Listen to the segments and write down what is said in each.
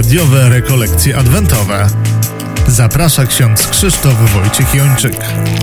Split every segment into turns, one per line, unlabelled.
Radiowe rekolekcje adwentowe. Zaprasza ksiądz Krzysztof Wojciech Jończyk.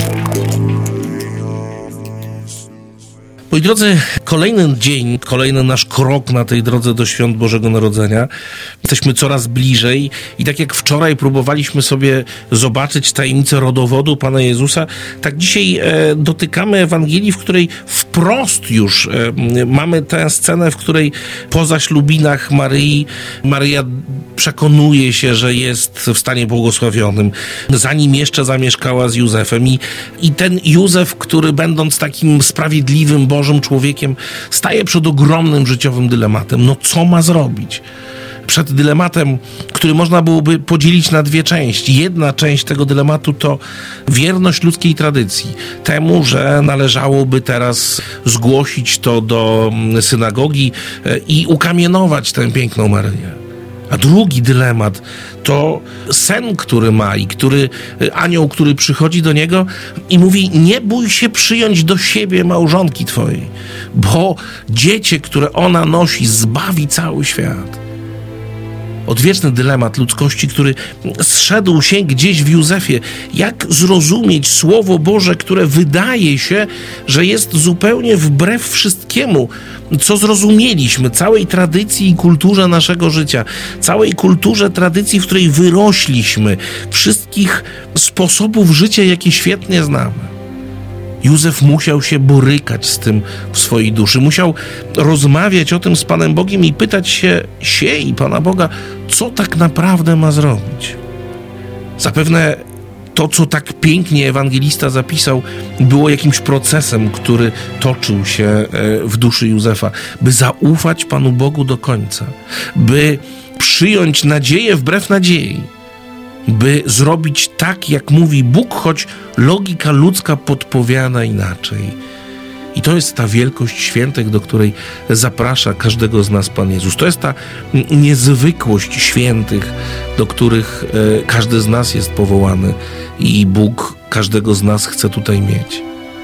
Moi drodzy, kolejny dzień, kolejny nasz krok na tej drodze do świąt Bożego Narodzenia. Jesteśmy coraz bliżej i tak jak wczoraj próbowaliśmy sobie zobaczyć tajemnicę rodowodu Pana Jezusa, tak dzisiaj dotykamy Ewangelii, w której wprost już mamy tę scenę, w której po zaślubinach Maryja przekonuje się, że jest w stanie błogosławionym, zanim jeszcze zamieszkała z Józefem. I ten Józef, który będąc takim sprawiedliwym, Bożym człowiekiem, staje przed ogromnym życiowym dylematem. No co ma zrobić? Przed dylematem, który można byłoby podzielić na dwie części. Jedna część tego dylematu to wierność ludzkiej tradycji. Temu, że należałoby teraz zgłosić to do synagogi i ukamienować tę piękną Maryję. A drugi dylemat to sen, który ma i anioł, który przychodzi do niego i mówi: nie bój się przyjąć do siebie małżonki twojej, bo dziecię, które ona nosi, zbawi cały świat. Odwieczny dylemat ludzkości, który zszedł się gdzieś w Józefie. Jak zrozumieć Słowo Boże, które wydaje się, że jest zupełnie wbrew wszystkiemu, co zrozumieliśmy, całej tradycji i kulturze naszego życia, całej kulturze, tradycji, w której wyrośliśmy, wszystkich sposobów życia, jakie świetnie znamy. Józef musiał się borykać z tym w swojej duszy. Musiał rozmawiać o tym z Panem Bogiem i pytać się i Pana Boga, co tak naprawdę ma zrobić. Zapewne to, co tak pięknie ewangelista zapisał, było jakimś procesem, który toczył się w duszy Józefa, by zaufać Panu Bogu do końca, by przyjąć nadzieję wbrew nadziei, by zrobić tak, jak mówi Bóg, choć logika ludzka podpowiada inaczej. I to jest ta wielkość świętych, do której zaprasza każdego z nas Pan Jezus. To jest ta niezwykłość świętych, do których każdy z nas jest powołany i Bóg każdego z nas chce tutaj mieć.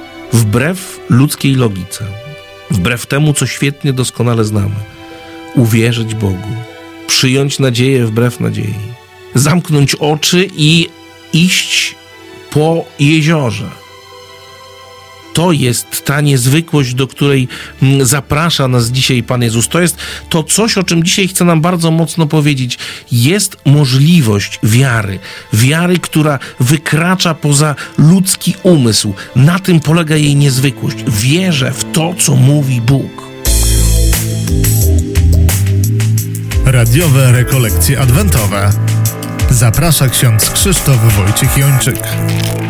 Wbrew ludzkiej logice, wbrew temu, co świetnie, doskonale znamy, uwierzyć Bogu, przyjąć nadzieję wbrew nadziei, zamknąć oczy i iść po jeziorze. To jest ta niezwykłość, do której zaprasza nas dzisiaj Pan Jezus. To jest to coś, o czym dzisiaj chce nam bardzo mocno powiedzieć. Jest możliwość wiary, która wykracza poza ludzki umysł. Na tym polega jej niezwykłość. Wierzę w to, co mówi Bóg.
Radiowe rekolekcje adwentowe. Zaprasza ksiądz Krzysztof Wojciech Jończyk.